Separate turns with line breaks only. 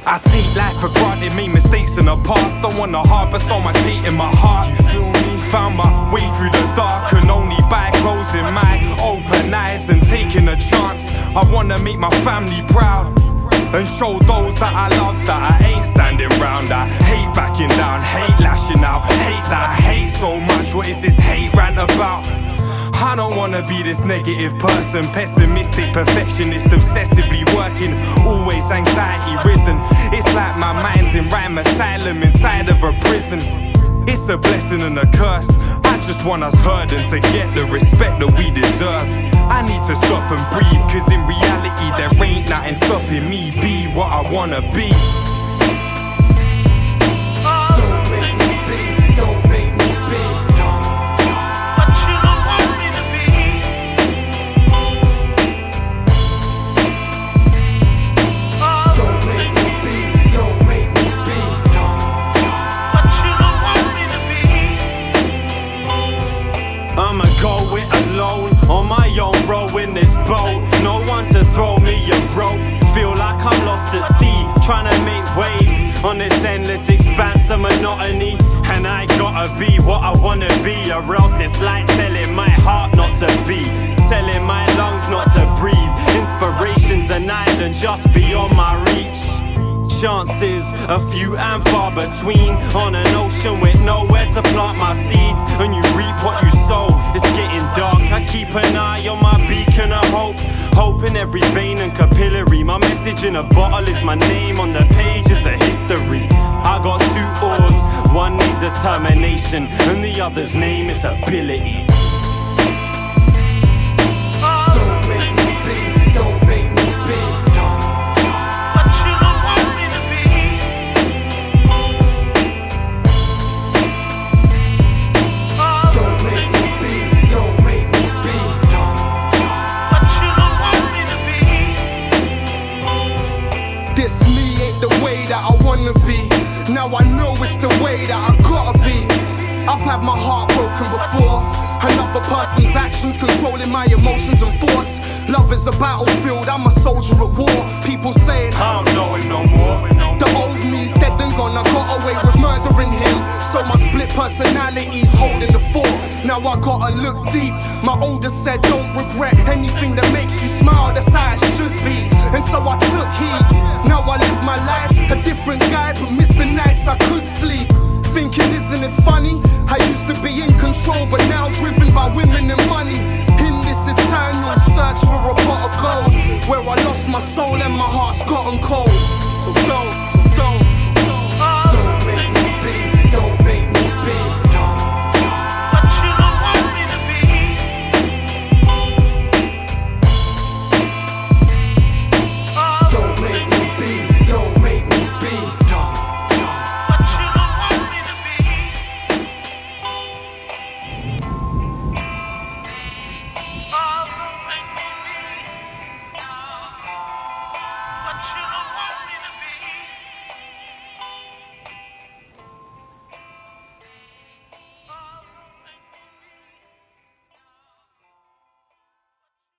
I take life for granted, made mistakes in the past. Don't wanna harbor so much hate in my heart. You feel me? Found my way through the dark, and only by closing my open eyes and taking a chance. I wanna make my family proud and show those that I love that I ain't standing round. I hate backing down, hate lashing out, hate that I hate so much. What is this hate rant about? I don't wanna be this negative person, pessimistic, perfectionist, obsessively working, always anxiety ridden. It's like my mind's in rhyme asylum inside of a prison. It's a blessing and a curse. I just want us heard and to get the respect that we deserve. I need to stop and breathe, cause in reality there ain't nothing stopping me be what I wanna be.
I'ma go it alone, on my own, rowing this boat. No one to throw me a rope. Feel like I'm lost at sea, trying to make waves on this endless expanse of monotony. And I gotta be what I wanna be, or else it's like telling my heart not to beat, telling my lungs not to breathe. Inspiration's an island just beyond my reach. Chances, a few and far between, on an ocean with nowhere to plant my seeds. And you reap what you sow, it's getting dark. I keep an eye on my beacon of hope, hope in every vein and capillary. My message in a bottle is my name on the pages of history. I got two oars, one need determination, and the other's name is ability.
This me ain't the way that I wanna be. Now I know it's the way that I gotta be. I've had my heart broken before. Another person's actions controlling my emotions and thoughts. Love is a battlefield, I'm a soldier at war. People saying
I don't know him no more.
the old me's dead and gone. I got away with murdering him, so my split personality's holding the fort. Now I gotta look deep. My older said don't regret anything that makes you smile, that's how it should be. And so I took heed. Now I live my life a different guy, but missed the nights I could sleep, thinking isn't it funny? I used to be in control, but now driven by women and money. In this eternal search for a pot of gold, where I lost my soul and my heart's gotten cold. So don't